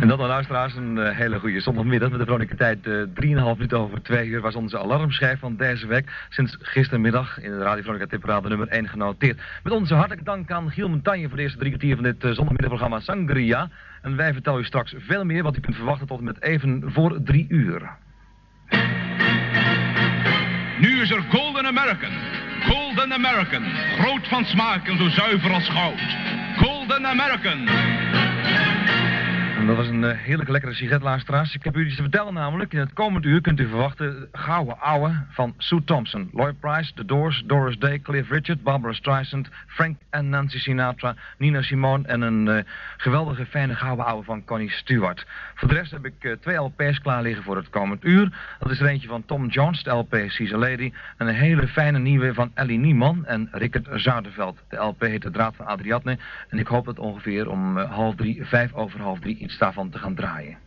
En dat dan luisteraars, een hele goede zondagmiddag met de vrolijke tijd 3,5 minuten over 2 uur was onze alarmschijf van deze week sinds gistermiddag in de Radio Veronica Tipparade nummer 1 genoteerd. Met onze hartelijke dank aan Giel Montagne voor de eerste 3 kwartier van dit zondagmiddagprogramma Sangria. En wij vertellen u straks veel meer wat u kunt verwachten tot en met even voor 3 uur. Nu is er Golden American. Golden American. Groot van smaak en zo zuiver als goud. Golden American. En dat was een heerlijk lekkere sigaret, luisteraars. Ik heb u iets te vertellen namelijk. In het komend uur kunt u verwachten Gouden Ouwe van Sue Thompson, Lloyd Price, The Doors, Doris Day, Cliff Richard, Barbara Streisand, Frank en Nancy Sinatra, Nina Simone en een geweldige fijne Gouden Ouwe van Connie Stewart. Voor de rest heb ik 2 LP's klaar liggen voor het komend uur. Dat is er eentje van Tom Jones, de LP She's a Lady, en een hele fijne nieuwe van Ellie Niemann en Rickert Zuiderveld. De LP heet De Draad van Ariadne en ik hoop dat ongeveer om 2:30, 2:55 iets daarvan te gaan draaien.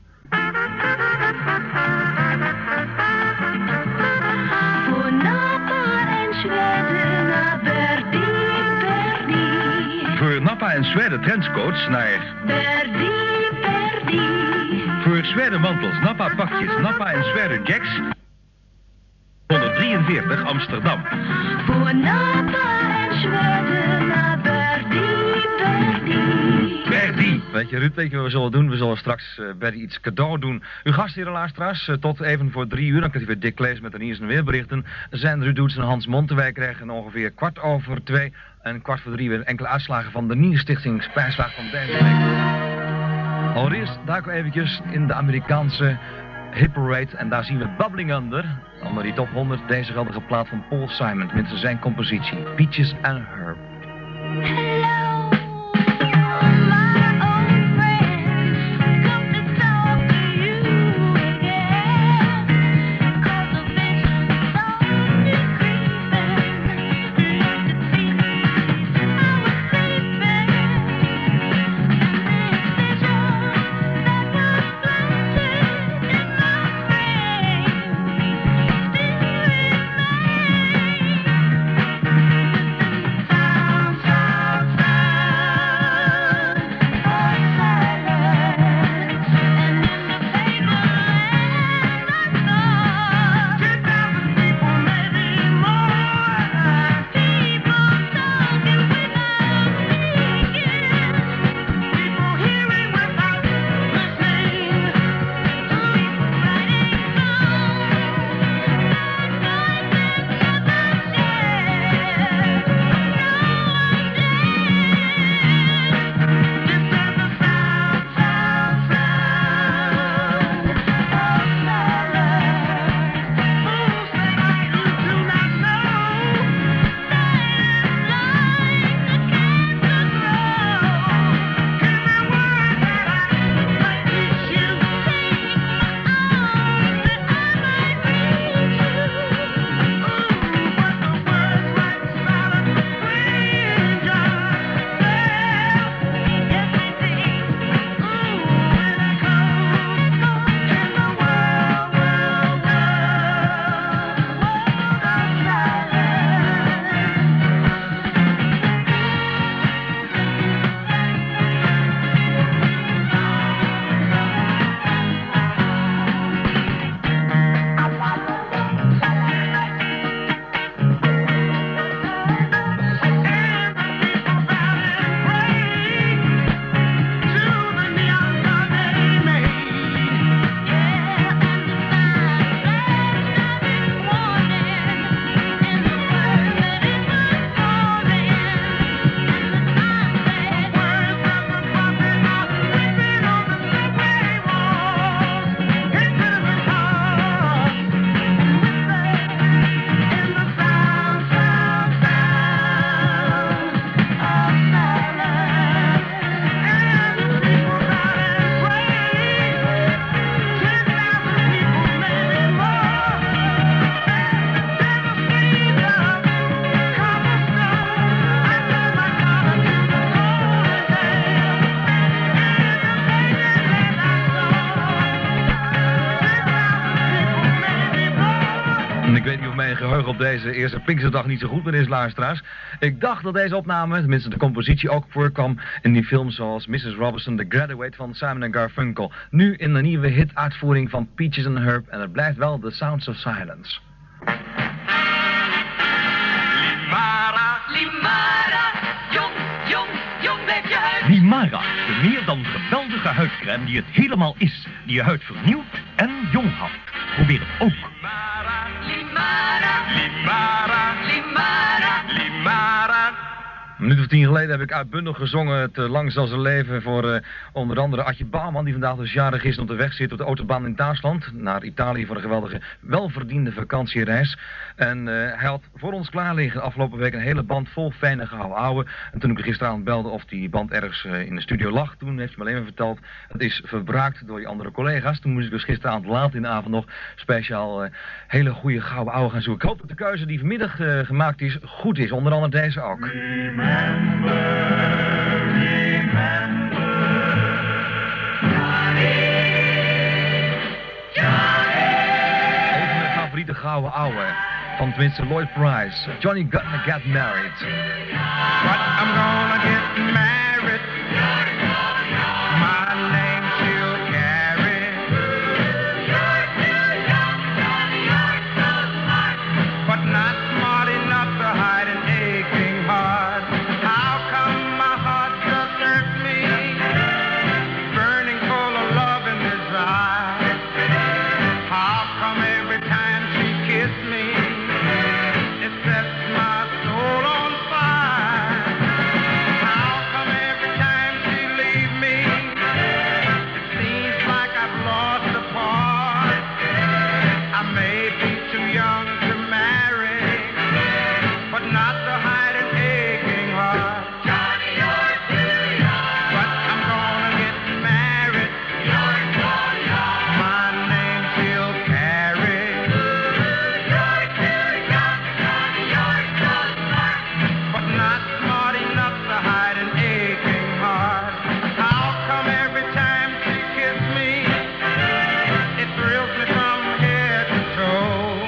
Voor Napa en Zweden naar Berlin, Berlin. Voor Nappa en Zweden trenchcoats naar Berlin, Berlin. voor Zweden mantels, Nappa pakjes, Nappa en Zweden jacks 143 Amsterdam. Voor Napa en Zweden naar Berlin, Berlin. Verdi. Weet je Ruud, weet je wat we zullen doen? We zullen straks Berry iets cadeau doen. Uw gastheren luisteraars, tot even voor 3 uur, dan kunt u weer dik lezen met de nieuws en weerberichten. Zijn Ruud Doets en Hans Monten. Wij krijgen ongeveer 2:15 en 2:15 weer enkele uitslagen van de Nieuwsstichting Prijsvraag van deze week. Allereerst duiken we eventjes in de Amerikaanse Hit Parade en daar zien we Bubbling Under. Onder die top 100 deze geldige plaat van Paul Simon, tenminste zijn compositie, Peaches and Herb. Hello, my old friend. Come to talk to you again. 'Cause the vision's slowly creeping. Looked at me, I was sleeping. And this vision that was planted in my brain still remains. geheugen op deze eerste Pinksterdag niet zo goed meer is, luisteraars. Ik dacht dat deze opname, tenminste de compositie, ook voorkwam in die films zoals Mrs. Robinson, The Graduate van Simon & Garfunkel. Nu in de nieuwe hit-uitvoering van Peaches and Herb en het blijft wel The Sounds of Silence. Limara, jong, blijf je huid. Limara, de meer dan geweldige huidcrème die het helemaal is. Die je huid vernieuwt en jong houdt. Probeer het ook. Limara. Een minuut of 10 geleden heb ik uitbundig gezongen het Lang zal zijn leven voor onder andere Adje Bouwman, die vandaag dus jarig is en op de weg zit op de autobaan in Duitsland naar Italië voor een geweldige, welverdiende vakantiereis. En hij had voor ons klaar liggen afgelopen week een hele band vol fijne gouden ouwe. En toen ik er gisteravond belde of die band ergens in de studio lag, toen heeft hij me alleen maar verteld, het is verbruikt door die andere collega's. Toen moest ik dus gisteravond laat in de avond nog speciaal hele goede gouden ouwe gaan zoeken. Ik hoop dat de keuze die vanmiddag gemaakt is goed is, onder andere deze ook. Even mijn favoriete gouden ouwe van tenminste Lloyd Price. Johnny Gonna Get Married. But I'm gonna get married. My name she'll carry. But not smart enough to hide an aching heart. How come my heart just hurts me? Burning full of love and desire. How come every time she kisses me, it sets my soul on fire? How come every time she leaves me, it seems like I've lost a part? I may be too young to marry, but not to hide an aching heart. Johnny, you're too young. But I'm gonna get married. You're too young. My name she'll carry. You're too young, Johnny, you're too smart. But not smart enough to hide an aching heart. How come every time she kisses me, it thrills me from head to toe?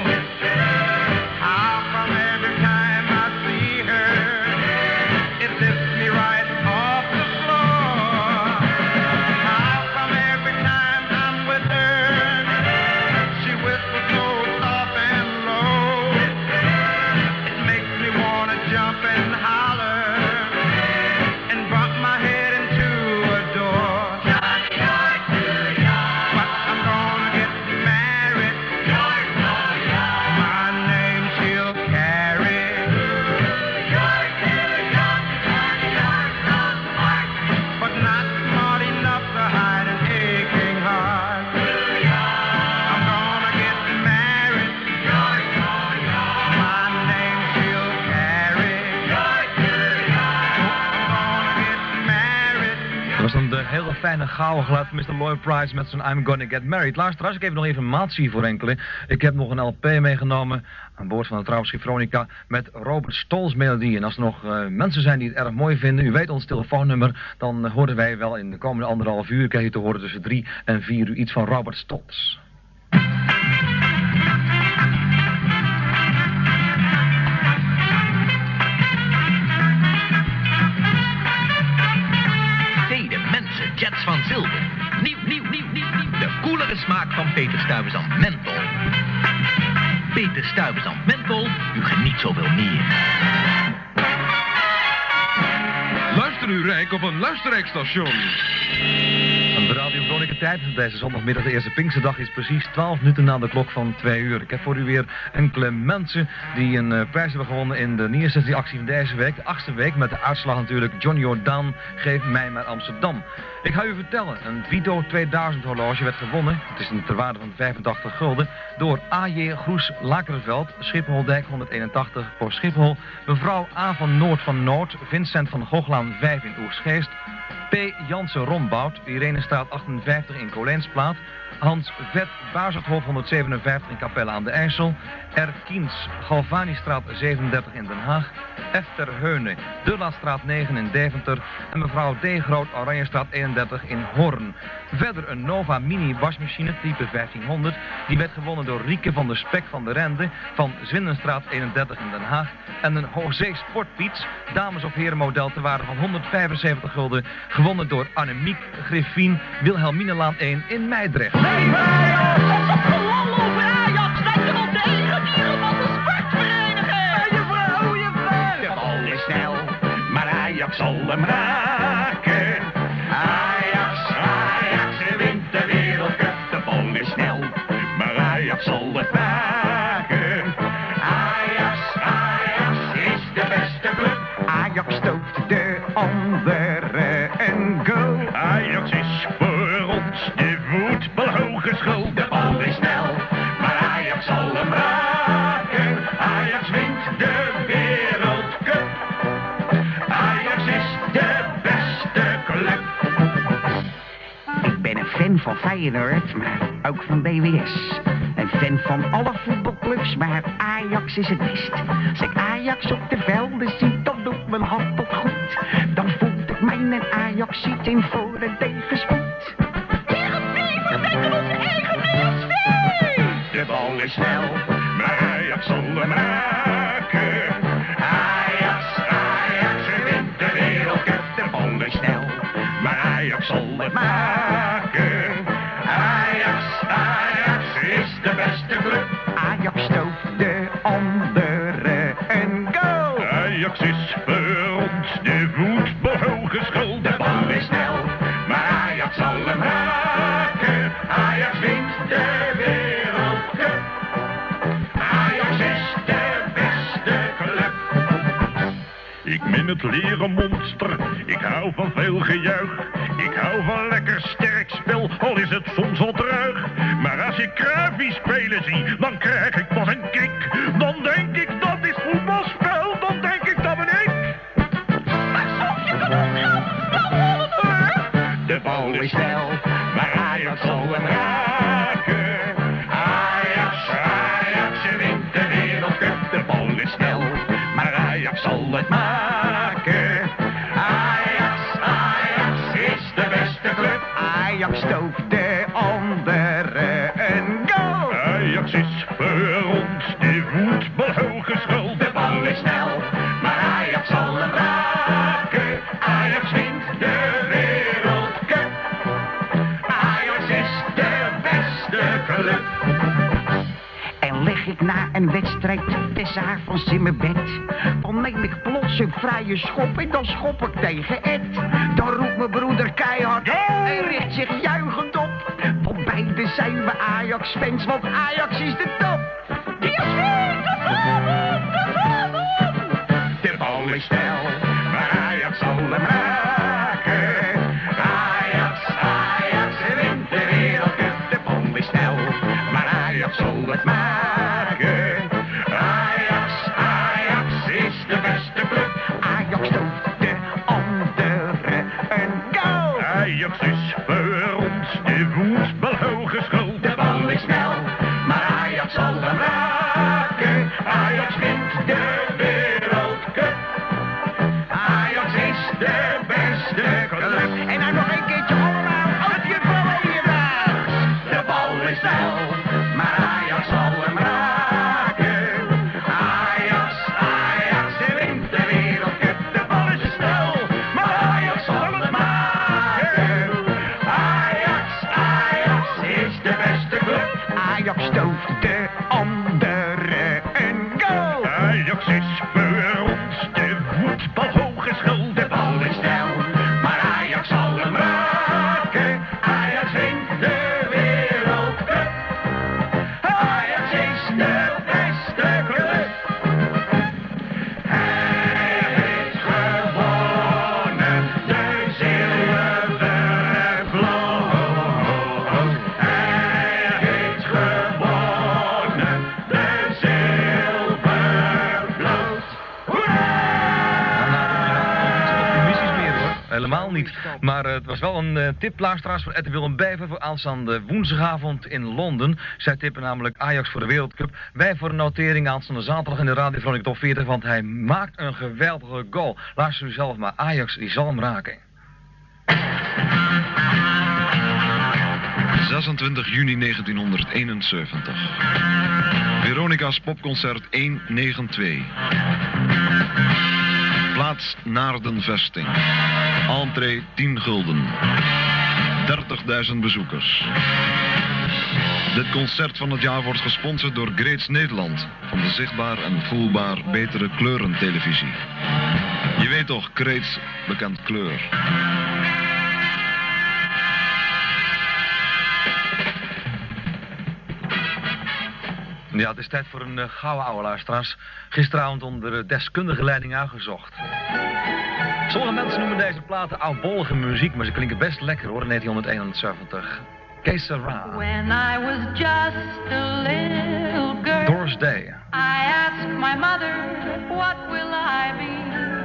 How come every time I see her, it lifts me right off the floor? How come every time I'm with her, she whispers so soft and low? It makes me wanna jump and holler and bump my head into a door. Johnny, you're too young. But I'm gonna get married. You're too young. My name she'll carry. You're too young, Johnny, you're too smart. But not smart enough to hide an aching heart. I'm gonna get married. You're too young. My name she'll carry. You're too young. I'm gonna get married. Dat was dan de hele fijne gouden geluid van Mr. Lloyd Price met zijn I'm Gonna Get Married. Luisteraars, ik heb nog informatie voor enkele. Ik heb nog een LP meegenomen aan boord van de trouwschip Veronica met Robert Stolz melodie. En als er nog mensen zijn die het erg mooi vinden, u weet ons telefoonnummer, dan horen wij wel in de komende 1,5 uur, krijg je te horen tussen 3 en 4 uur iets van Robert Stolz. Steden, mensen, jets van zilver. Nieuw. De koelere smaak van Peter Stuyvesant Menthol. Peter Stuyvesant Menthol, u geniet zoveel meer. Luister uw Rijk op een luisterrijkstation. Aan de Radio Veronica tijd. Deze zondagmiddag, de eerste Pinksterdag, is precies 12 minuten na de klok van 2 uur. Ik heb voor u weer enkele mensen die een prijs hebben gewonnen in de neerzettingsactie van deze week. De 8e week met de uitslag natuurlijk Johnny Jordaan, Geef mij maar Amsterdam. Ik ga u vertellen, een Vito 2000 horloge werd gewonnen. Het is een ter waarde van 85 gulden door A.J. Groes Lakerveld, Schipholdijk 181 voor Schiphol. Mevrouw A. van Noord, Vincent van Googlaan 5 in Oegsgeest. P. Jansen Rombout, Irene Herenstraat 58 in Colijnsplaat. Hans Vet Baarserthof 157 in Capelle aan de IJssel. R. Kiens Galvanistraat 37 in Den Haag. F. Ter Heune De La Straat 9 in Deventer. En mevrouw D. Groot Oranjestraat 31 in Hoorn. Verder een Nova Mini wasmachine type 1500. Die werd gewonnen door Rieke van de Spek van de Rende van Zwindenstraat 31 in Den Haag. En een Hoogzee Sportfiets, dames of heren model te waarde van 175 gulden. Gewonnen door Annemiek Griffien Wilhelminalaan 1 in Meidrecht. Hey, gelal over Ajax, lijkt er op de enige dieren van de sportvereniging. Juffrouw. De bal is snel, maar Ajax zal hem raken. Ajax wint de wereldcup. De bal is snel, maar Ajax zal het raken. Ajax is de beste club. Ajax stoot de andere een goal. Ajax is voor ons de voetbalhogeschool. De bal is snel, maar Ajax zal hem raken. Ajax wint de wereldcup. Ajax is de beste club. Ik ben een fan van Feyenoord, maar ook van BWS. Een fan van alle voetbalclubs, maar Ajax is het best. Als ik Ajax op de velden zie, dan doet mijn hart tot goed. Dan voelt ik mij een Ajax ziet in voor en tegenspoed. Heerenveen, we wekken onze eigen PSV. De bal is snel, maar Ajax zal hem raken. Ajax wint de wereldcup. De bal is snel, maar Ajax zal het maken. Ajax is de beste club. Ajax stoot de andere een goal. Ajax is voor ons de voetbalhogeschool. De bal is snel, maar Ajax zal hem raken. Ajax wint de wereldcup. Ajax is de beste club. Ik ben het leren monster, ik hou van veel gejuich. Ik hou van lekker sterk spel, al is het soms wat ruig. Maar als ik Cruyffie spelen zie, dan krijg ik pas een kick. Dan denk ik dat is voetbalspel, dan denk ik dat ben ik. Maar soms je kan ons gratis wel horen, hoor. De bal is snel, maar Ajax zal hem raken. Ajax wint de wereldcup. De bal is snel, maar Ajax zal het maken. Ajax is de beste club. Ajax stoot de andere een goal. Ajax is voor ons de voetbalhogeschool. De bal is snel, maar Ajax zal hem raken. Ajax wint de wereldcup. Ajax is de beste club. En lig ik na een wedstrijd des avonds in mijn bed, dan neem ik plots een vrije schop en dan schop ik tegen Ed. Dan roept mijn broeder keihard en richt zich juichend op. Want beide zijn we Ajax-fans, want Ajax is de top. PSV, de vrouwen. De bal is snel, maar Ajax zal hem raken. Ajax wint de wereldcup. De bal is snel, maar Ajax zal het maken. Ajax is de beste club. Ajax stoot de andere een goal. Ajax is voor ons de voetbalhogeschool. De bal is snel, maar Ajax zal hem raken. helemaal niet. Maar het was wel een tip, luisteraars, van Ed Willem Bijver voor aanstaande woensdagavond in Londen. Zij tippen namelijk Ajax voor de Wereldcup. Wij voor een notering aanstaande zaterdag in de Radio Veronica Top 40, want hij maakt een geweldige goal. Luister u zelf maar, Ajax die zal hem raken. 26 juni 1971. Veronica's popconcert 192. Plaats Naardenvesting. Entree 10 gulden. 30.000 bezoekers. Dit concert van het jaar wordt gesponsord door Greets Nederland, van de zichtbaar en voelbaar betere kleurentelevisie. Je weet toch, Greets, bekend kleur. Ja, het is tijd voor een gouden oude, luisteraars. Gisteravond onder deskundige leiding uitgezocht. Sommige mensen noemen deze platen oudbollige muziek, maar ze klinken best lekker hoor, in 1971. Que sera? When I was just a little girl, Doris Day. I asked my mother, what will I be?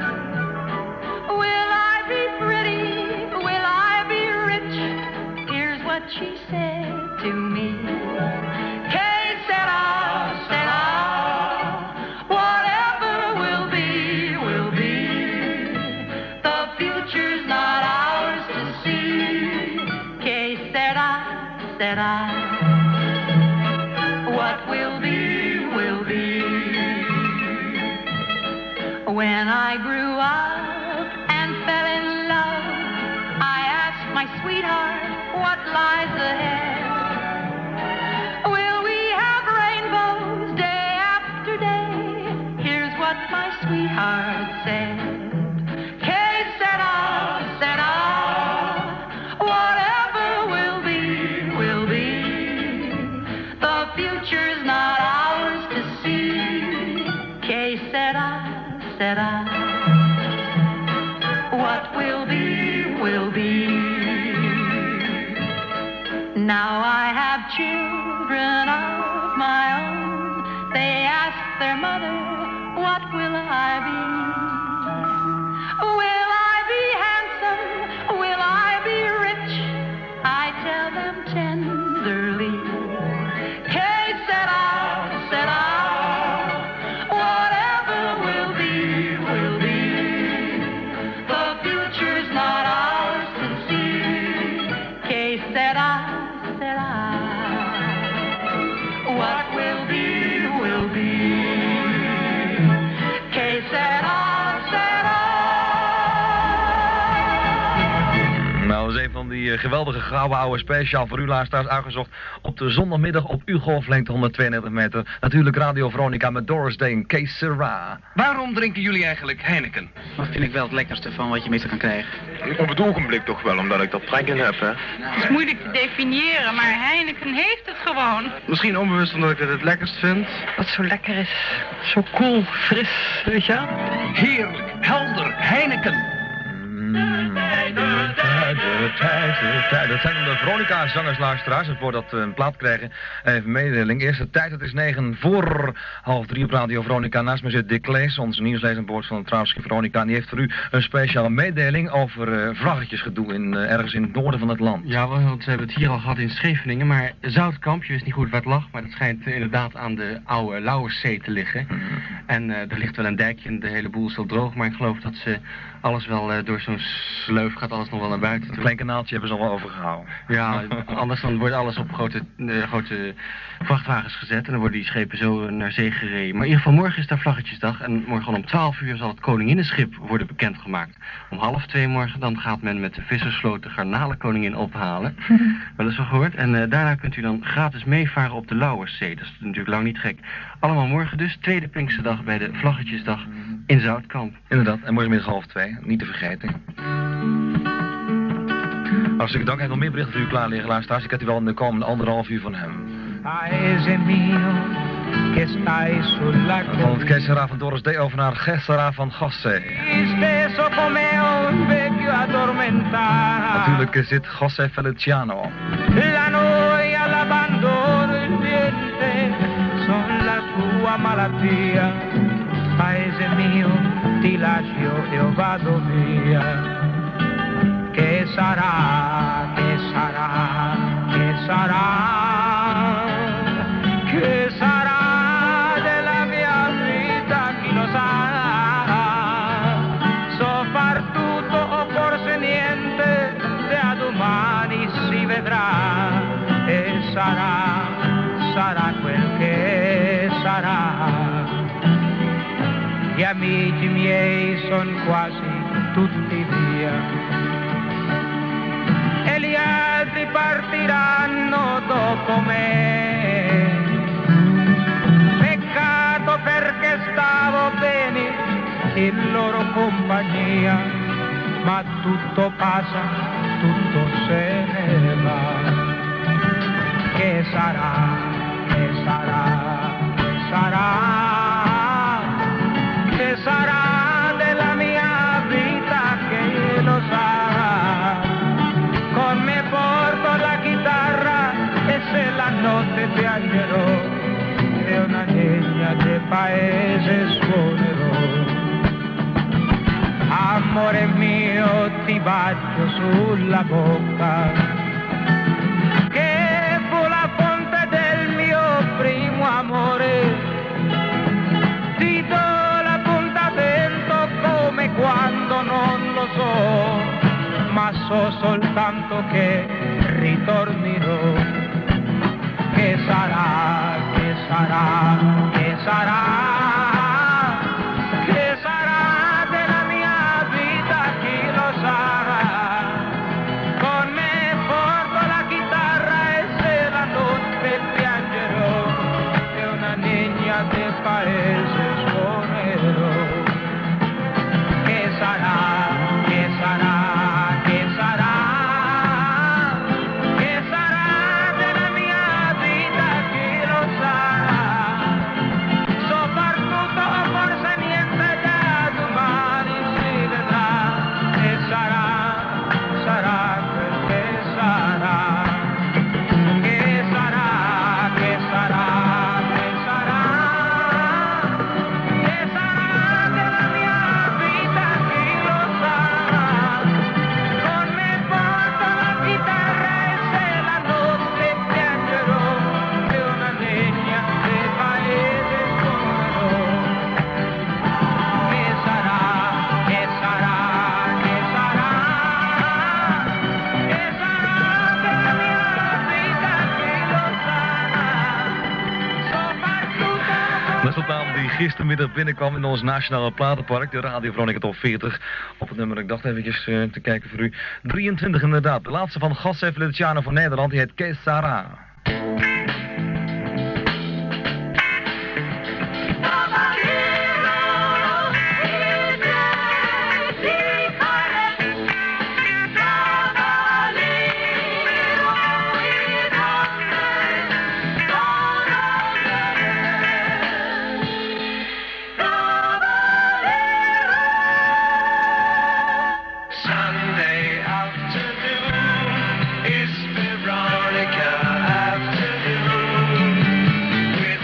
Will I be pretty? Will I be rich? Here's what she said to me. Que sera, sera. Whatever will be, will be. The future's not ours to see. Que sera, sera. What will be, will be. When I grew up and fell in love, I asked my sweetheart, what lies ahead? Will we have rainbows day after day? Here's what my sweetheart said. Que sera, sera. Whatever will be, will be. The future's not ours to see. Que sera, sera. What will be, will be. Now I have children of my own. They ask their mother, what will I be? Will I be handsome? Will I be rich? I tell them tenderly. Que sera, sera. Whatever will be, will be. The future's not ours to see. Que sera, sera. What will be, will be. Que sera, sera. Nou, dat is een van die geweldige gouden oude speciaal voor u luisteraars uitgezocht op de zondagmiddag op uw golflengte 192 meter. Natuurlijk Radio Veronica met Doris Day en Que sera. Waarom drinken jullie eigenlijk Heineken? Dat vind ik wel het lekkerste van wat je meestal kan krijgen. Op het ogenblik toch wel, omdat ik dat trek in heb, hè. Het is moeilijk te definiëren, maar Heineken heeft het gewoon. Misschien onbewust omdat ik het lekkerst vind. Wat zo lekker is. Zo koel, fris, weet je wel? Heerlijk, helder, Heineken. Dat zijn de Veronica-zangers, luisteraars. En voordat we een plaat krijgen, even mededeling. Eerste tijd, het is 2:09 voor 2:30 op Radio Veronica. Naast me zit Dick Lees, onze nieuwslezer aan boord van het Trouwschip Veronica. En die heeft voor u een speciale mededeling over vlaggetjesgedoe ergens in het noorden van het land. Ja, want we hebben het hier al gehad in Scheveningen, maar Zoutkamp, je wist niet goed waar het lag, maar dat schijnt inderdaad aan de oude Lauwerszee te liggen. En er ligt wel een dijkje en de hele boel is al droog, maar ik geloof dat ze alles wel door zo'n sleuf gaat alles nog wel naar buiten. Een klein kanaaltje hebben ze nog wel overgehouden. Ja, anders dan wordt alles op grote vrachtwagens gezet en dan worden die schepen zo naar zee gereden. Maar in ieder geval morgen is daar Vlaggetjesdag en morgen om 12 uur zal het Koninginnenschip worden bekendgemaakt. Om 1:30 morgen dan gaat men met de vissersvloot de garnalenkoningin ophalen. Wel eens wel gehoord. En daarna kunt u dan gratis meevaren op de Lauwerszee. Dat is natuurlijk lang niet gek. Allemaal morgen dus, tweede Pinksterdag bij de Vlaggetjesdag in Zoutkamp. Inderdaad, en morgenmiddag 1:30, niet te vergeten. Hartstikke dank. Hij heeft nog meer berichten voor u klaar liggen, luisteraars. Ik heb u wel in de komende 1,5 uur van hem. Van het Que sera van Doris Day over naar Que sera van José. Natuurlijk zit José Feliciano. La noia, l'abbandono, il niente, son la tua malattia. Paese mio, ti lascio e vado via. son quasi tutti via. E gli altri partiranno dopo me. Peccato perché stavo bene in loro compagnia, ma tutto passa, tutto se ne va. Che sarà, che sarà, che sarà, che sarà della mia vita, che lo sa. Con me porto la chitarra e se la notte piangerò e una legna del paese suonerò. Amore mio, ti bacio sulla bocca, che fu la fonte del mio primo amore. Ti do l'appuntamento come quando non lo so, ma so soltanto che ritornerò. Che sarà, che sarà, che sarà, che sarà della mia vita, chi lo sa. Con me porto la chitarra e se la notte piangerò e una legna del paese suonerò. Che sarà, che sarà, che sarà, che sarà della mia vita, chi lo sa. Soprattutto forse niente da domani si vedrà. E sarà, sarà quel che sarà. Che sarà, che sarà, che sarà, che sarà della mia vita, chi lo sa. Con me porto la chitarra e se la notte piangerò e una legna del paese suonerò. Che sarà, che sarà, che sarà, che sarà della mia vita, chi lo sa. Soprattutto Dat is de naam die gistermiddag binnenkwam in ons Nationale Platenpark, de Radio Veronica Top 40. Op het nummer, ik dacht eventjes te kijken voor u. 23 inderdaad, de laatste van José Feliciano van Nederland, die heet Que Sara. Sunday afternoon is Veronica afternoon with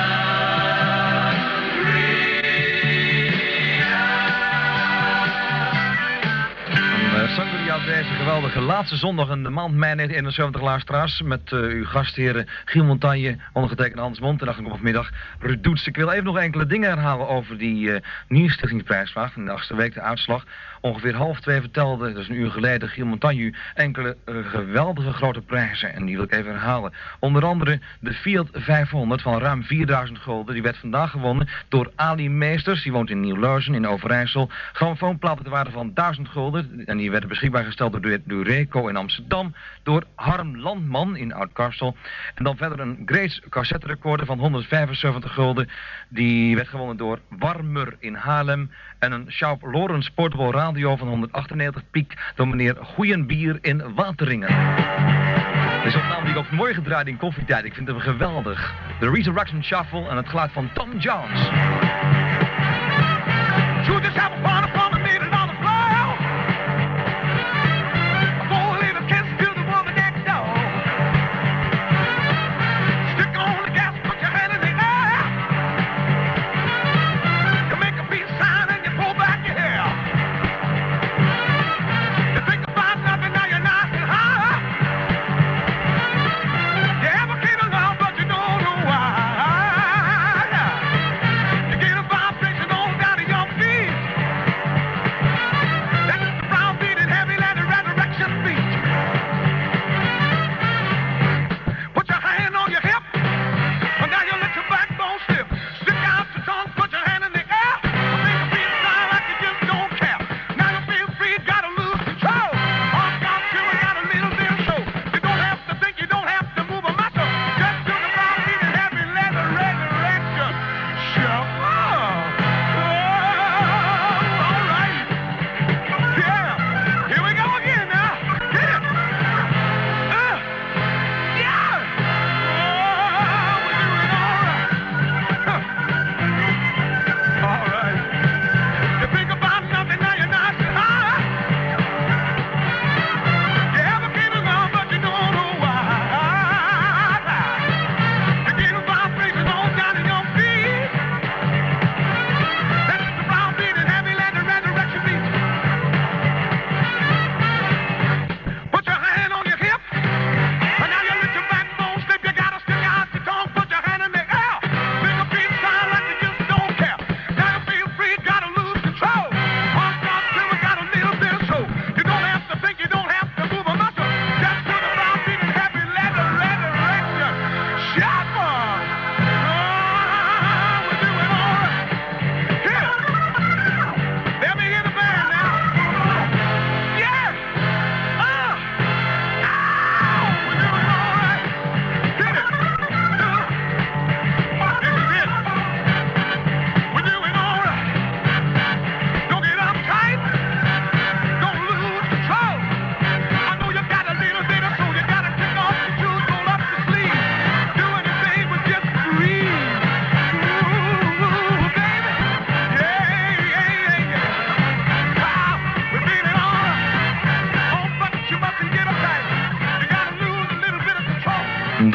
Sangria op deze geweldige laatste zondag in de maand mei 1971, luisteraars. Met uw gastheren Giel Montagne, ondergetekende Hans Mond. En dan vanmiddag Ruud Doets. Ik wil even nog enkele dingen herhalen over die Nieuwstichtingsprijsvraag van de 8e week, de uitslag. Ongeveer 1:30 vertelde, dus een uur geleden, Giel Montagne enkele geweldige grote prijzen. En die wil ik even herhalen. Onder andere de Fiat 500 van ruim 4000 gulden. Die werd vandaag gewonnen door Ali Meesters. Die woont in Nieuw-Leuzen in Overijssel. Grammofoonplaten ter waarde van 1000 gulden. En die werden beschikbaar gesteld door Dureco in Amsterdam. Door Harm Landman in Oud-Karsel. En dan verder een Grace cassette recorder van 175 gulden. Die werd gewonnen door Warmer in Haarlem. En een Schaub Lorentz Portable Radio van 198 piek door meneer Goeienbier in Wateringen. Dit is een naam die ik ook mooi gedraaid in koffietijd. Ik vind hem geweldig. De Resurrection Shuffle en het geluid van Tom Jones.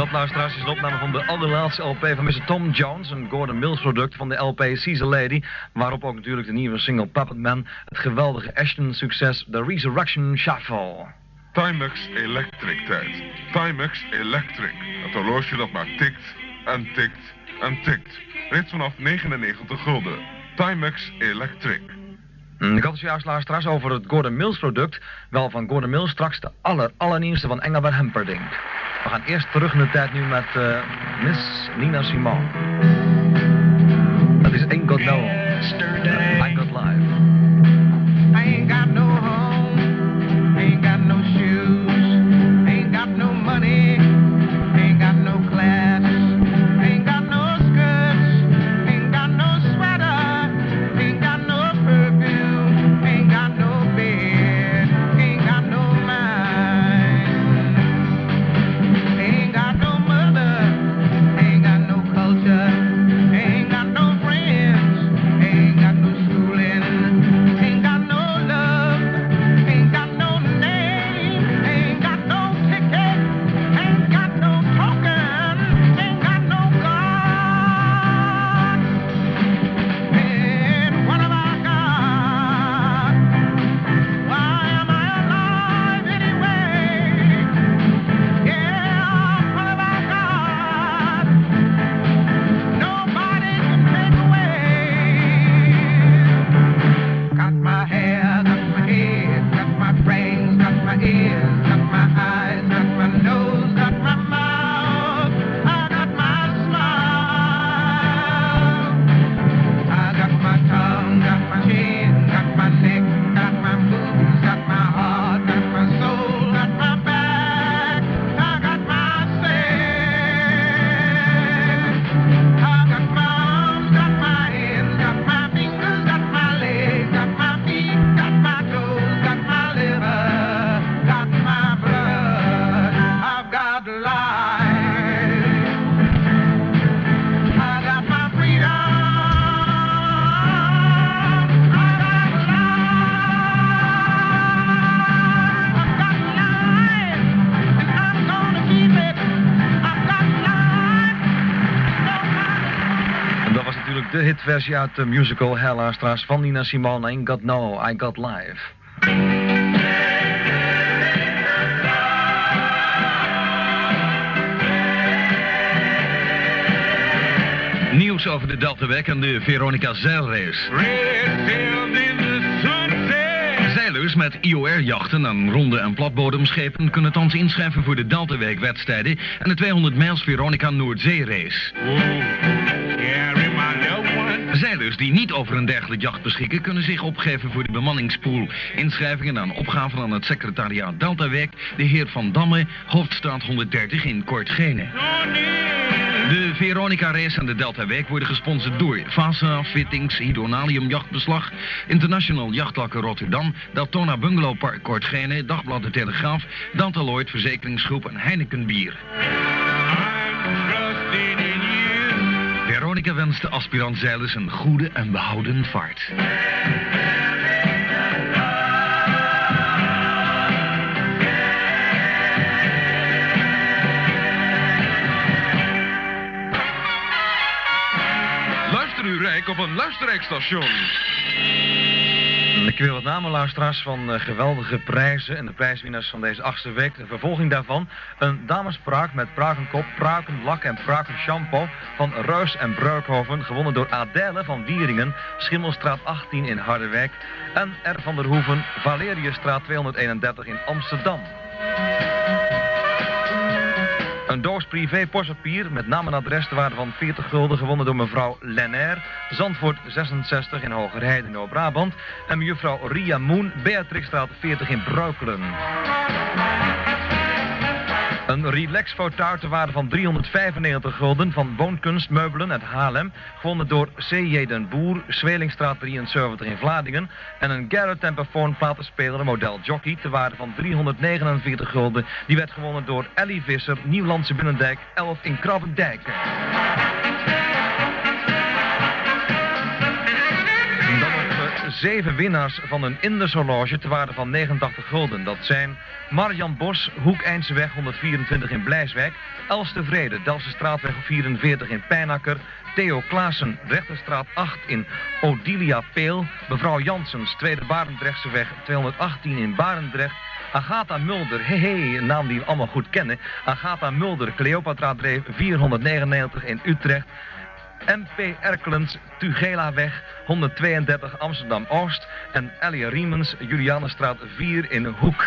Dat, luisteraars, is een opname van de allerlaatste LP van Mr. Tom Jones, een Gordon Mills product van de LP Caesar Lady, waarop ook natuurlijk de nieuwe single Puppet Man, het geweldige Ashton-succes The Resurrection Shuffle. Timex Electric tijd. Timex Electric. Het horloge dat maar tikt en tikt en tikt. Reeds vanaf 99 gulden. Timex Electric. Ik had het juist, luisteraars, over het Gordon Mills product. Wel van Gordon Mills straks de allernieuwste van Engelbert Humperdinck. We gaan eerst terug in de tijd nu met Miss Nina Simone. Dat is Ain't Got No, I Got Life. I ain't got no home, ain't got no shoes, ain't got no money, ain't got no class, ain't got no skirts, ain't got no sweater, ain't got no perfume, ain't got no bed, ain't got no mind, ain't got no mother, ain't got no culture, ain't got no friends, ain't got no schooling, ain't got no love, ain't got no name, ain't got no ticket, ain't got no token, ain't got no God. And what have I got? Why am I alive anyway? Yeah, what have I got? Nobody can take away. Got my hair, got my head, got my brains, got my ears, got my eyes, got my nose, got my mouth. I got my smile. I got my tongue, got my chin, got my neck, got my boobs, got my heart, got my soul, got my back. I got my sex. I got my arms, got my hands, got my fingers, got my legs, got my feet, got my toes, got my liver, got my blood. I've got life. I got my freedom. I got life. And I'm gonna keep it. I've got life. En dat was natuurlijk de hitversie uit de musical luisteraars van Nina Simone, Ain't Got No, I Got Life. Nieuws over de Deltaweg en de Veronica zeilrace. Zeilers met IOR-jachten en ronde- en platbodemschepen kunnen thans inschrijven voor de Deltaweg-wedstrijden en de 200 mijls Veronica Noordzee-race. Zeilers die niet over een dergelijk jacht beschikken kunnen zich opgeven voor de bemanningspool. Inschrijvingen en opgaven aan het secretariaat Deltaweg, de heer Van Damme, Hoofdstraat 130 in Kortgene. De Veronica Race en de Deltaweg worden gesponsord door Vasa, Fittings, Hydronalium Jachtbeslag, International Jachtlakken Rotterdam, Daltona Bungalow Park Kortgene, Dagblad De Telegraaf, Dantaloid Verzekeringsgroep en Heineken Bier. Veronica wenst de aspirant-zeilers een goede en behouden vaart. Luister uw rijk op een luisterrijkstation. Ik wil wat namen, luisteraars, van geweldige prijzen en de prijswinnaars van deze 8e week. De vervolging daarvan: een damespruik met pruikenkop, pruikenlak en pruikenshampoo van Reus en Breukhoven, gewonnen door Adèle van Wieringen, Schimmelstraat 18 in Harderwijk, en R. van der Hoeven, Valeriusstraat 231 in Amsterdam. Een doos privé postpapier met naam en adres ter waarde van 40 gulden, gewonnen door mevrouw Lenner, Zandvoort 66 in Hogerheide, Noord-Brabant, en mevrouw Ria Moen, Beatrixstraat 40 in Breukelen. Een relaxfoutouw ter waarde van 395 gulden van Woonkunstmeubelen uit Haarlem, gewonnen door C.J. den Boer, Zwelingstraat 73 in Vlaardingen, en een Garrett Temperphone platenspeler model Jockey ter waarde van 349 gulden, die werd gewonnen door Ellie Visser, Nieuwlandse Binnendijk 11 in Krabbendijk. 7 winnaars van een Indus-horloge te waarde van 89 gulden. Dat zijn Marjan Bos, Hoek Eindseweg 124 in Blijswijk, Els de Vrede, Delfsestraatweg 44 in Pijnakker, Theo Klaassen, Rechterstraat 8 in Odilia Peel, mevrouw Jansens, Tweede Barendrechtseweg 218 in Barendrecht, Agatha Mulder, een naam die we allemaal goed kennen, Agatha Mulder, Cleopatra Dreef 499 in Utrecht, MP Erkelens, Tugelaweg 132 Amsterdam-Oost en Ellie Riemens, Julianenstraat 4 in Hoek.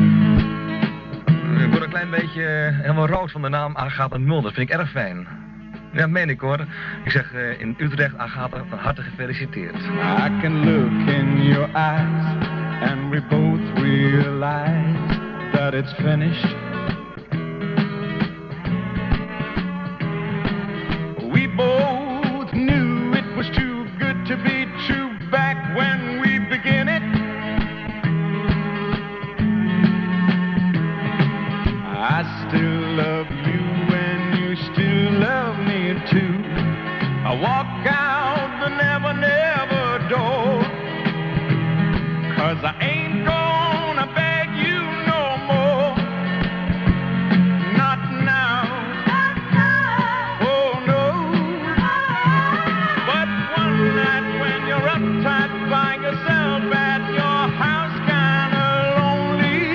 Ik word een klein beetje helemaal rood van de naam Agatha Mulder, vind ik erg fijn. Ja, meen ik hoor. Ik zeg in Utrecht, Agatha, van harte gefeliciteerd. I can look in your eyes and we both realize that it's finished. We both knew it was too good to be true back when we began it. I still love you and you still love me too. I walk out the never, never door, 'cause I ain't gonna beg you no more. Not now. Oh no. But one night when you're uptight by yourself at your house kinda lonely,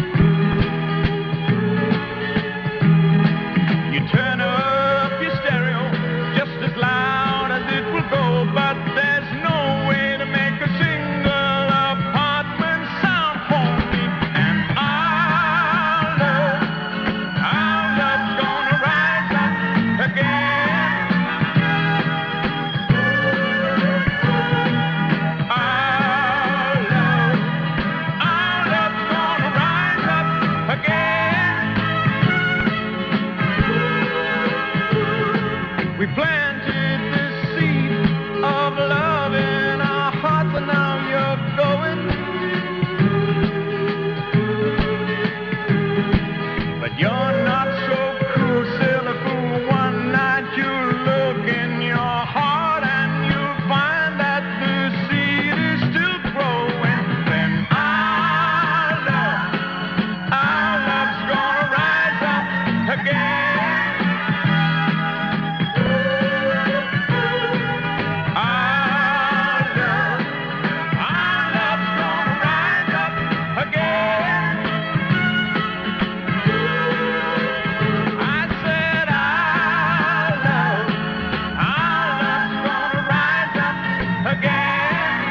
you turn up your stereo just as loud as it will go, but there's no way to make a single apartment sound homely. And our love's gonna rise up again. Our love's gonna rise up again. We planted the seed of love in our hearts and now you're going. But you're not so cruel, silly fool. One night you'll look in your heart and you'll find that the seed is still growing. Then our love's gonna rise up again. Our love's gonna rise up again. I said our love's gonna rise up again.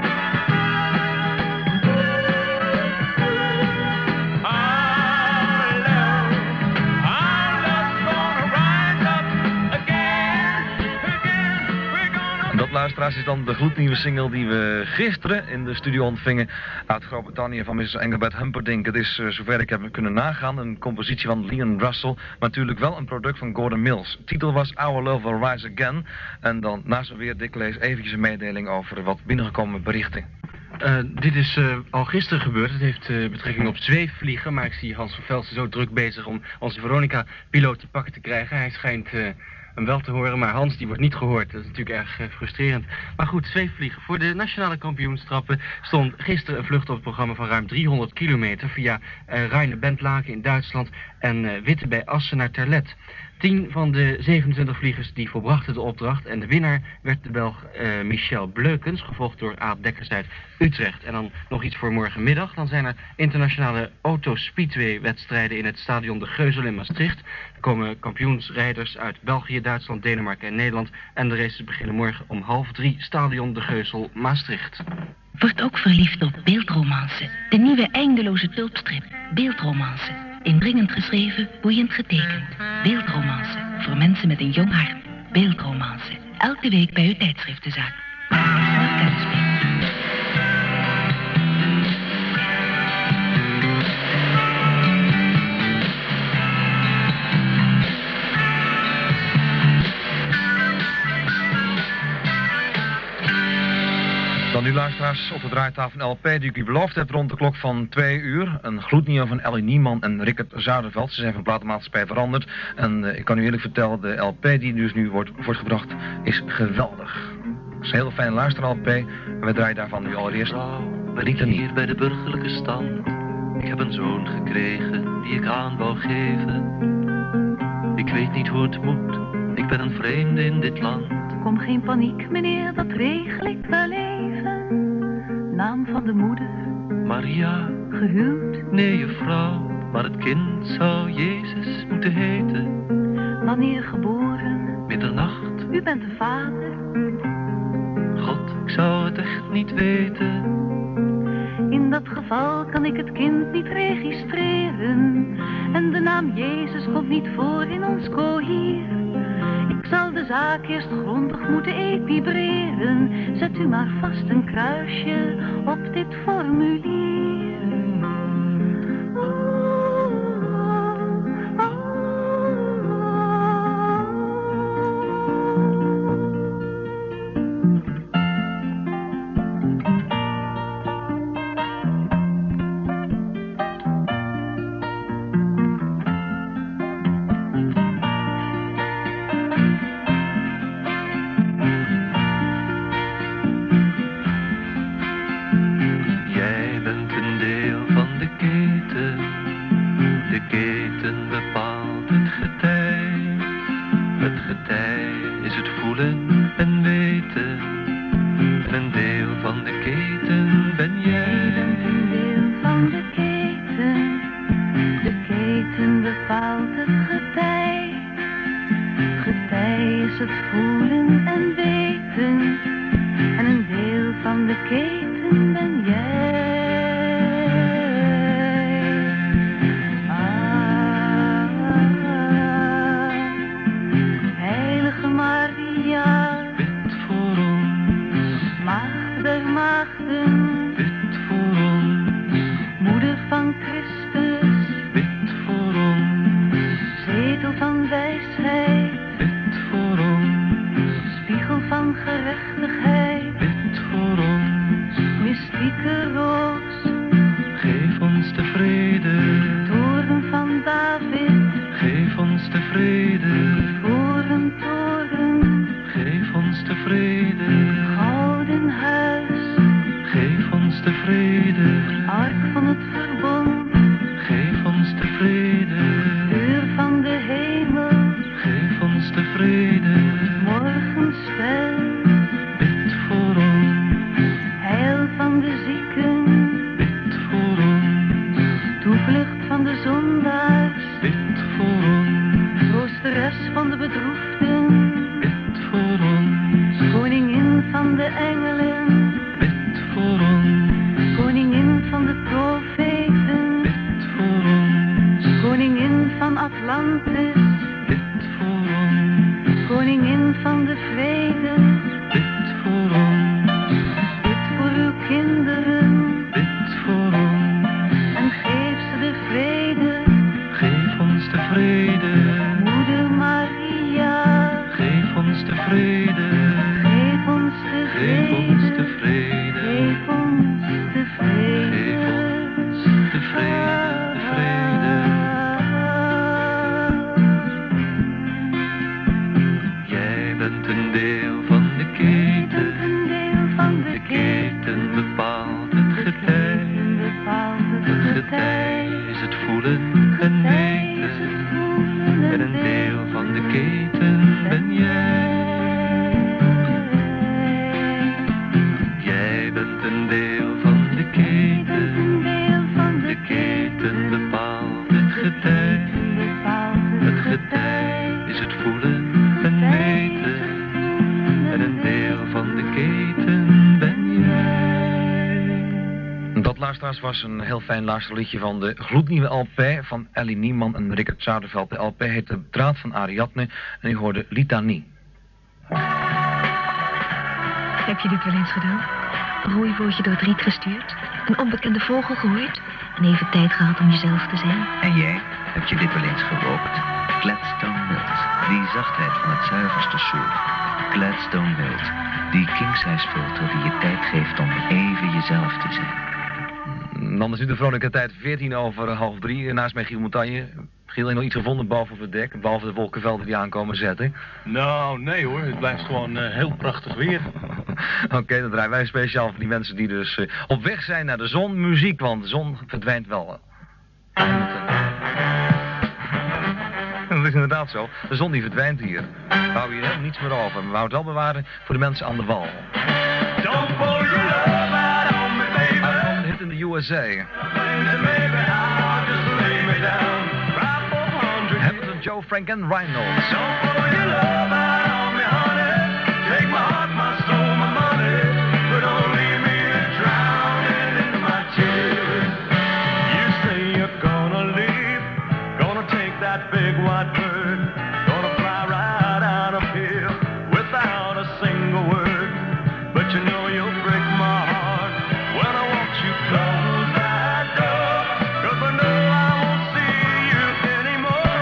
Our love's gonna rise up again. We're gonna. En dat, luisteraars, is dan de gloednieuwe single die we gisteren in de studio ontvingen uit Groot-Brittannië van Mrs. Engelbert Humperdinck. Het is, zover ik heb kunnen nagaan, een compositie van Leon Russell, maar natuurlijk wel een product van Gordon Mills. De titel was Our Love Will Rise Again. En dan, naast me weer, Dick Lees, eventjes een mededeling over wat binnengekomen berichten. Dit is al gisteren gebeurd. Het heeft betrekking op zweefvliegen, maar ik zie Hans van Velsen zo druk bezig om onze Veronica-piloot te pakken te krijgen. Hij schijnt hem wel te horen, maar Hans die wordt niet gehoord. Dat is natuurlijk erg frustrerend. Maar goed, zweefvliegen. Voor de nationale kampioenstrappen stond gisteren een vlucht op het programma van ruim 300 kilometer via Rheine-Bentlaken in Duitsland en Witte bij Assen naar Terlet. 10 van de 27 vliegers die volbrachten de opdracht en de winnaar werd de Belg Michel Bleukens, gevolgd door Aad Dekkers uit Utrecht. En dan nog iets voor morgenmiddag. Dan zijn er internationale autospeedway-wedstrijden in het stadion De Geuzel in Maastricht. Er komen kampioensrijders uit België, Duitsland, Denemarken en Nederland. En de races beginnen morgen om 2:30, stadion De Geuzel, Maastricht. Word ook verliefd op Beeldromance, de nieuwe eindeloze pulpstrip. Beeldromance. Indringend geschreven, boeiend getekend. Beeldromance. Voor mensen met een jong hart. Beeldromance. Elke week bij uw tijdschriftenzaak. Snel kennismaken. Dan nu, luisteraars, op de draaitafel een LP die ik u beloofd heb rond de klok van 2 uur. Een gloednieuw van Ellie Nieman en Rickert Zuiderveld. Ze zijn van platenmaatschappij veranderd. En ik kan u eerlijk vertellen, de LP die dus nu wordt voortgebracht is geweldig. is een heel fijne luister-LP. En we draaien daarvan nu allereerst Ben ik hier bij de burgerlijke stand. Ik heb een zoon gekregen die ik aan wou geven. Ik weet niet hoe het moet, ik ben een vreemde in dit land. Kom geen paniek, meneer, dat regel ik wel even. Naam van de moeder. Maria. Gehuwd. Nee, juffrouw, maar het kind zou Jezus moeten heten. Wanneer geboren? Middernacht. U bent de vader. God, ik zou het echt niet weten. In dat geval kan ik het kind niet registreren. En de naam Jezus komt niet voor in ons cohier. Ik zal de zaak eerst grondig moeten epibreren. Zet u maar vast een kruisje op dit formulier. Was een heel fijn luisterliedje van de gloednieuwe LP van Ellie Niemann en Rickert Zuiderveld. De LP heet De Draad van Ariadne en u hoorde Litanie. Heb je dit wel eens gedaan? Een rooivoortje door het riet gestuurd? Een onbekende vogel gehoord? En even tijd gehad om jezelf te zijn? En jij? Heb je dit wel eens gerookt? Gladstone Milt. Die zachtheid van het zuiverste soort. Gladstone Milt. Die king-size filter die je tijd geeft om even jezelf te zijn. Dan is nu de vrolijke tijd 14:02. Naast mij Giel Montagne. Giel, heb je nog iets gevonden boven op het dek? Behalve de wolkenvelden die aankomen zetten? Nou, nee hoor. Het blijft gewoon heel prachtig weer. Oké, dan draaien wij speciaal voor die mensen die dus op weg zijn naar de zon. Muziek, want de zon verdwijnt wel. Dat is inderdaad zo. De zon die verdwijnt hier. We houden hier helemaal niets meer over. Maar we houden het wel bewaren voor de mensen aan de wal. Don't pull your love out on me, baby. Een hit in de USA. Hamilton, Joe, Frank en Reynolds. Don't pull your love out on me, honey. Take my heart, my soul, my money. But don't leave me drowning in my tears. You say you're gonna leave. Gonna take that big white bird. Gonna fly right out of here without a single word. But you know you'll break my heart when I watch you close that door. 'Cause I know I won't see you anymore.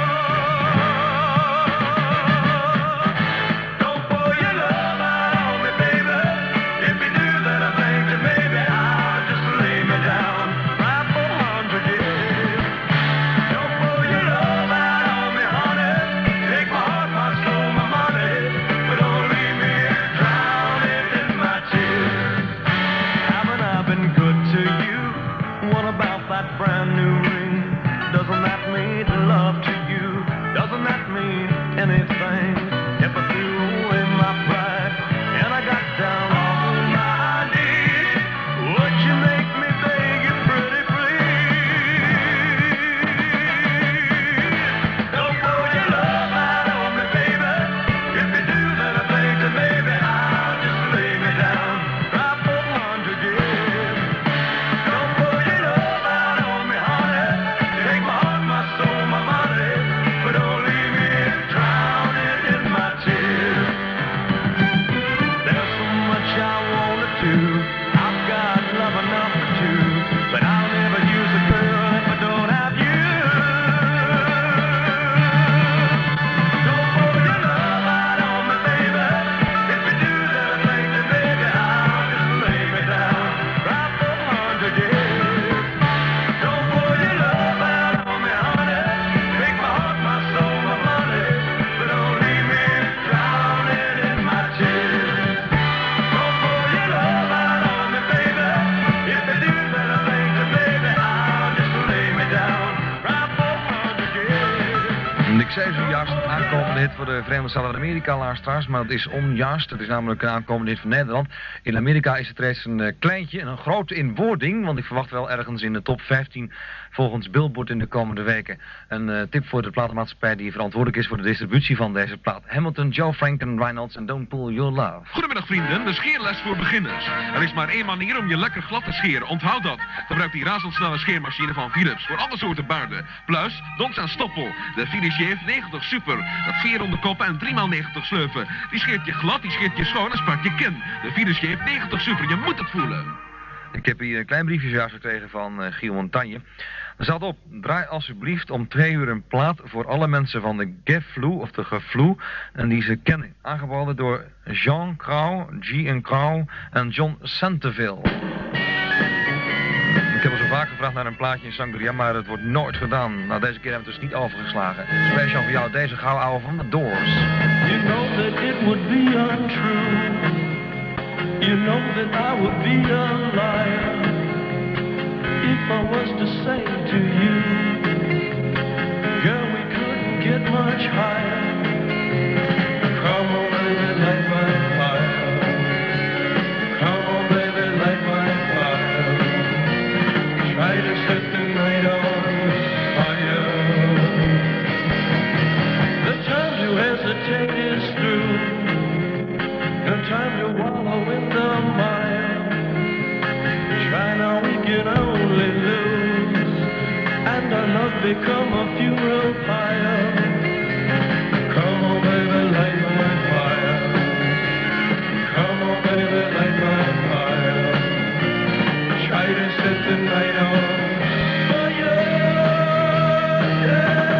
Don't pull your love out on me, baby. If you do, then I think that maybe I'll just lay me down right for 100 years. Don't pull your love out on me, honey. Take my heart, my soul, my money. But don't leave me drowning in my tears. Haven't I been good to you? What about that brand new ring? Doesn't that mean love to you? Doesn't that mean anything? If I threw away my pride and I got down on my knees, would you make me beg you pretty please? Don't pull your love out on me, baby. If you do, then I think that maybe I'll just lay me down right for 100 years. Don't pull your love out on me, honey. Take my heart, my soul, my money. But don't leave me drowning in my tears. There's so much I wanna do. I've got love enough for two. But I'll never use a girl if I don't have you. Don't pull your love out on me, baby. If you do, then I think that maybe I'll just lay me down right for 100 years. Don't pull your love out on me, honey. Take my heart, my soul, my money. But don't leave me drowning in my tears. Don't pull your love out on me, baby. If you do, then I think that maybe I'll just lay me down right for 100 years. Ik zei zojuist een aankomende hit voor de Verenigde Staten van Amerika, luisteraars, maar dat is onjuist. Het is namelijk een aankomende hit voor Nederland. In Amerika is het reeds een kleintje en een grote in wording, want ik verwacht wel ergens in de top 15 volgens Billboard in de komende weken. Een tip voor de platenmaatschappij die verantwoordelijk is voor de distributie van deze plaat. Hamilton, Joe, Frank en Reynolds en Don't Pull Your Love. Goedemiddag vrienden, de scheerles voor beginners. Er is maar één manier om je lekker glad te scheren. Onthoud dat. Gebruik die razendsnelle scheermachine van Philips voor alle soorten baarden. Plus, dons en stoppel. De Philips Shave 90 Super. Dat 400 koppen en 3x90 sleuven. Die scheert je glad, die scheert je schoon en spaart je kin. De Philips Shave 90 Super, je moet het voelen. Ik heb hier een klein briefje zojuist gekregen van Giel Montagne. Er staat op: draai alsjeblieft om 2 uur een plaat voor alle mensen van de Geflu of de Geflu en die ze kennen. Aangeboden door Jean Crow, G. Crow en John Centeville. Ik heb al zo vaak gevraagd naar een plaatje in Sangria, maar het wordt nooit gedaan. Nou, deze keer hebben we het dus niet overgeslagen. Speciaal voor jou deze gouden ouwe van de Doors. You know that it would be untrue. You know that I would be a liar if I was to say to you, girl, we couldn't get much higher. Come on, baby, light my fire. Come on, baby, light my fire. Try to set the night on fire. The time to hesitate is through. No time to wallow in the mire. Try now, we can only lose, and our love become a funeral pyre. Come on, baby, light my fire. Come on, baby, light my fire. Try to set the night on fire. Yeah.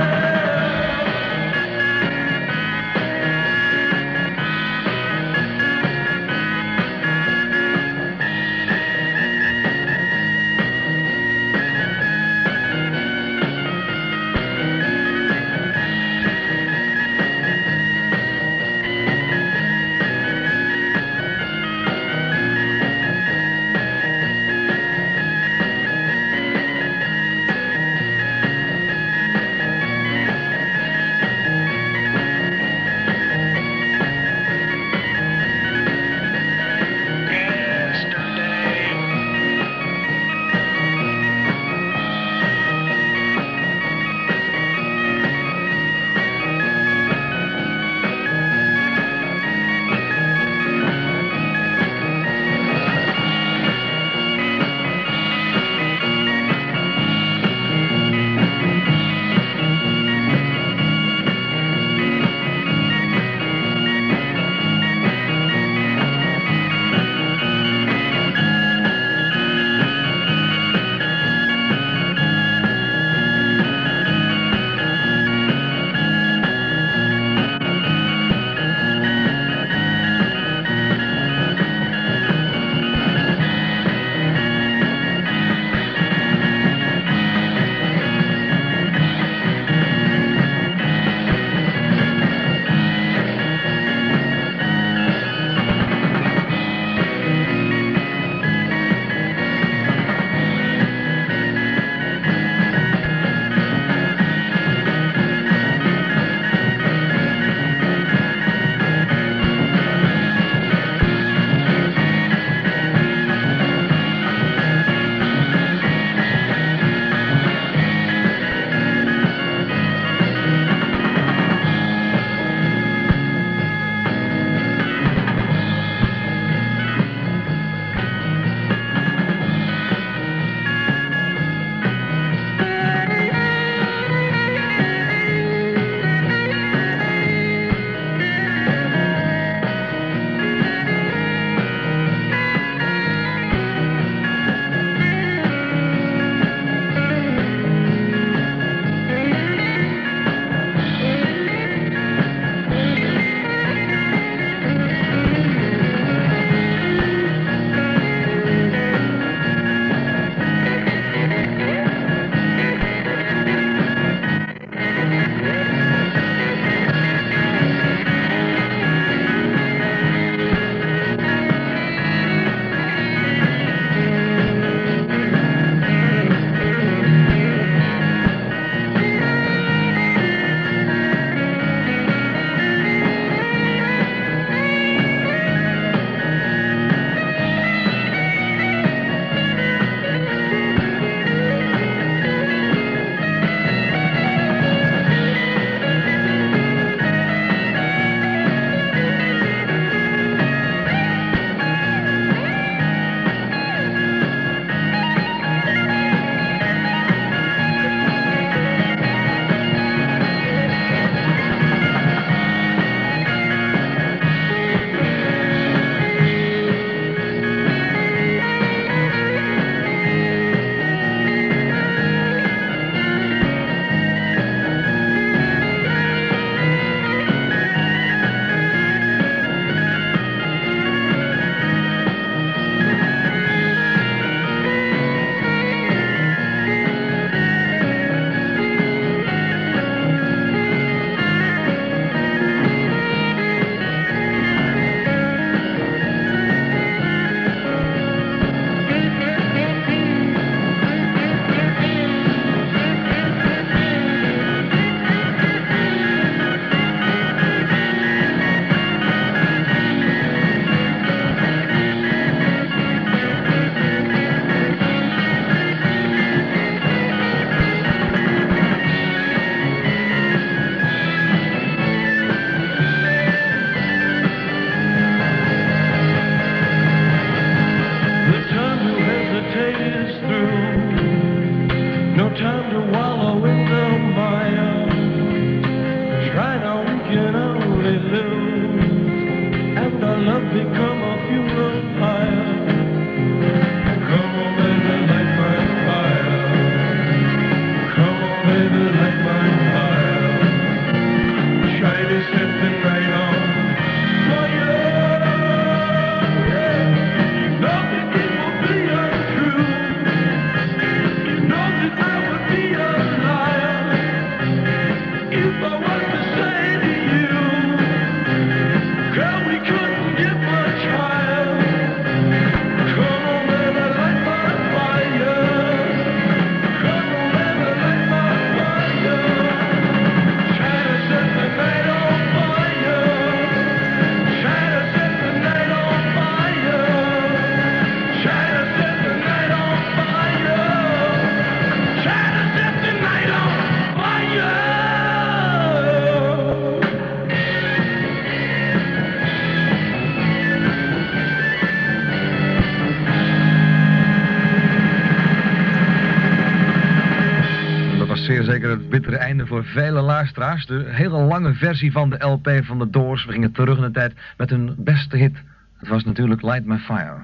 zeer zeker het bittere einde voor vele luisteraars. De hele lange versie van de LP van de Doors. We gingen terug in de tijd met hun beste hit. Het was natuurlijk Light My Fire.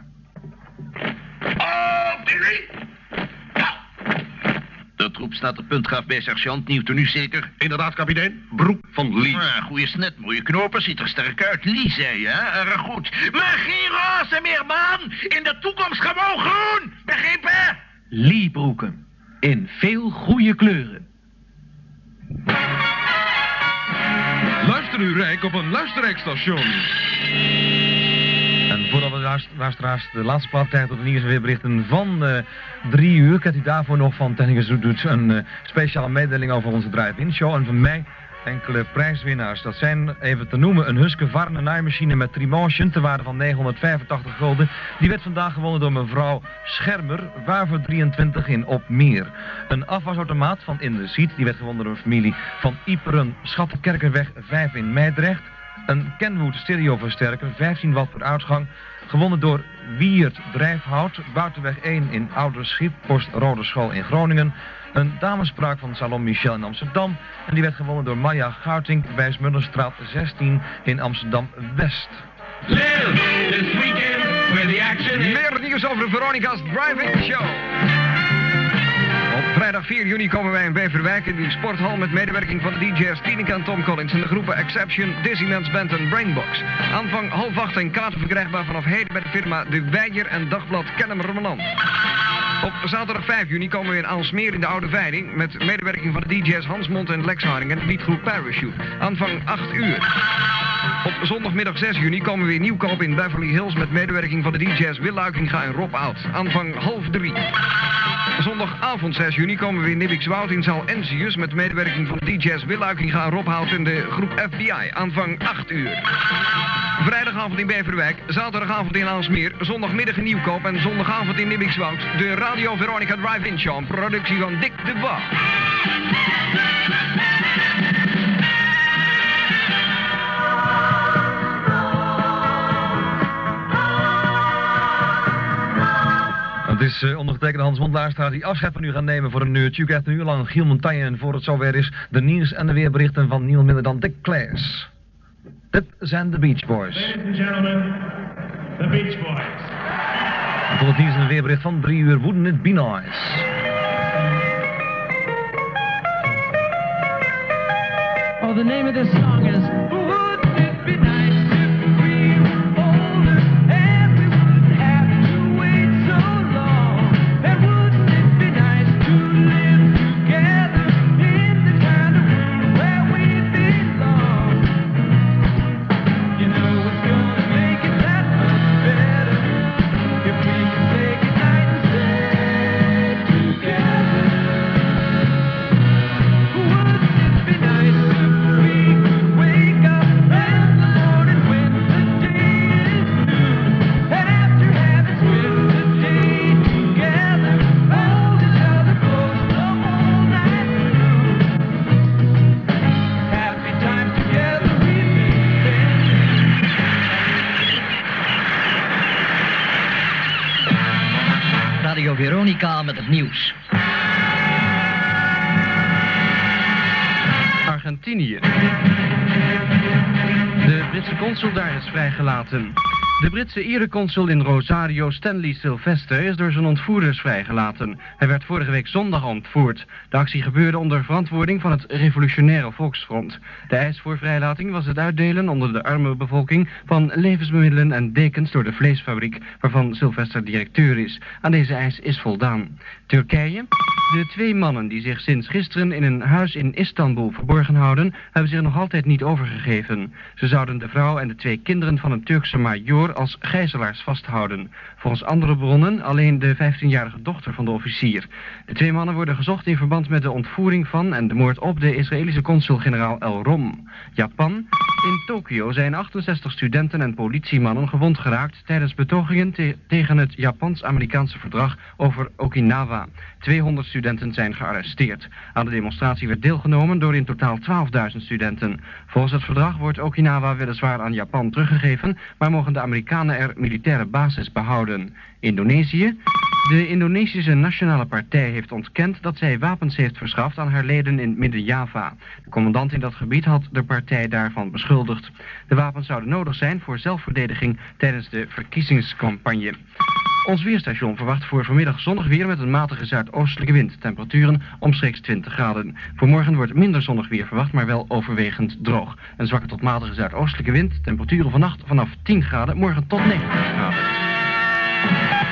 De troep staat op puntgraf bij sergeant. Nieuw tenue zeker? Inderdaad, kapitein. Broek van Lee. Ja, goeie snet, mooie knopen, ziet er sterk uit. Lee, zei je, hè? Erg goed. Maar geen roze meer, man! In de toekomst gewoon groen! Begrepen? Lee broeken. In veel goede kleuren. Luister u rijk op een luisterrijkstation. En voordat we luisteraars de laatste plaat krijgen tot de nieuws en weerberichten van 3 uur, krijgt u daarvoor nog van Technicus Doet een speciale mededeling over onze drive-in show. En van mij enkele prijswinnaars. Dat zijn, even te noemen, een Husqvarna naaimachine met Trimotion ter waarde van 985 gulden. Die werd vandaag gewonnen door mevrouw Schermer, Waver 23 in Opmeer. Een afwasautomaat van Indesit, die werd gewonnen door een familie van Iperen, Schattenkerkerweg 5 in Meidrecht. Een Kenwood stereoversterker, 15 watt per uitgang, gewonnen door Wiert Drijfhout, Buitenweg 1 in Ouderschip, Post Rode School in Groningen. Een damespraak van Salon Michel in Amsterdam en die werd gewonnen door Maya Goutink, Wijsmullenstraat 16 in Amsterdam-West. Meer nieuws over Veronica's Drive-In Show. Op vrijdag 4 juni komen wij in Beverwijk in die sporthal met medewerking van de DJ's Tineke en Tom Collins en de groepen Exception, Dizzyman's Band en Brainbox. Aanvang 7:30 en kaarten verkrijgbaar vanaf heden bij de firma De Weijer en dagblad Kennemerland. Op zaterdag 5 juni komen we in Aalsmeer in de Oude Veiding met medewerking van de DJ's Hansmond en Lex Haring en de beatgroep Parachute. Aanvang 8 uur. Op zondagmiddag 6 juni komen we in Nieuwkoop in Beverly Hills met medewerking van de DJ's Wil Luikinga en Rob Oud. Aanvang 2:30. Zondagavond 6 juni komen we in Nibbikswoud in zaal Enzius met medewerking van de DJ's Wil Luikinga en Rob Oud en de groep FBI. Aanvang 8 uur. Vrijdagavond in Beverwijk, zaterdagavond in Aalsmeer, zondagmiddag in Nieuwkoop en zondagavond in Nibbikswoud. De Radio Veronica Drive-In Show, een productie van Dick de Waal. Het is ondergetekende Hans Mondluisteraar die afscheid van u gaat nemen voor een uurtje. U krijgt een uur lang Giel Montagne en voor het zover is de nieuws en de weerberichten van niemand minder dan Dick Claes. Dit zijn de Beach Boys. Ladies and gentlemen, the Beach Boys. En voor het nieuws en de weerbericht van 3 uur, wouldn't it be nice? Oh, the name of this song is Wouldn't It Be Nice If We Were Older and We Wouldn't Have to Wait So Long. And wouldn't it be nice to live together in the kind of room where we belong? You know it's gonna make it that much better if we can take it night and stay together. Wouldn't it be nice if we could wake up in the morning when the day is new, and after having spent the day together, hold each other close the whole night through. Happy times together Radio Veronica met het nieuws. Argentinië. De Britse consul daar is vrijgelaten. De Britse ereconsul in Rosario, Stanley Sylvester, is door zijn ontvoerders vrijgelaten. Hij werd vorige week zondag ontvoerd. De actie gebeurde onder verantwoording van het Revolutionaire Volksfront. De eis voor vrijlating was het uitdelen onder de arme bevolking van levensmiddelen en dekens door de vleesfabriek, waarvan Sylvester directeur is. Aan deze eis is voldaan. Turkije. De 2 mannen die zich sinds gisteren in een huis in Istanbul verborgen houden, hebben zich nog altijd niet overgegeven. Ze zouden de vrouw en de 2 kinderen van een Turkse majoor als gijzelaars vasthouden. Volgens andere bronnen alleen de 15-jarige dochter van de officier. De 2 mannen worden gezocht in verband met de ontvoering van en de moord op de Israëlische consul-generaal El Rom. Japan. In Tokio zijn 68 studenten en politiemannen gewond geraakt tijdens betogingen tegen het Japans-Amerikaanse verdrag over Okinawa. 200 studenten zijn gearresteerd. Aan de demonstratie werd deelgenomen door in totaal 12.000 studenten. Volgens het verdrag wordt Okinawa weliswaar aan Japan teruggegeven, maar mogen de Amerikaanse Amerikanen er militaire bases behouden. Indonesië. De Indonesische Nationale Partij heeft ontkend dat zij wapens heeft verschaft aan haar leden in Midden-Java. De commandant in dat gebied had de partij daarvan beschuldigd. De wapens zouden nodig zijn voor zelfverdediging tijdens de verkiezingscampagne. Ons weerstation verwacht voor vanmiddag zonnig weer met een matige zuidoostelijke wind. Temperaturen omstreeks 20 graden. Voor morgen wordt minder zonnig weer verwacht, maar wel overwegend droog. Een zwakke tot matige zuidoostelijke wind. Temperaturen vannacht vanaf 10 graden, morgen tot 19 graden.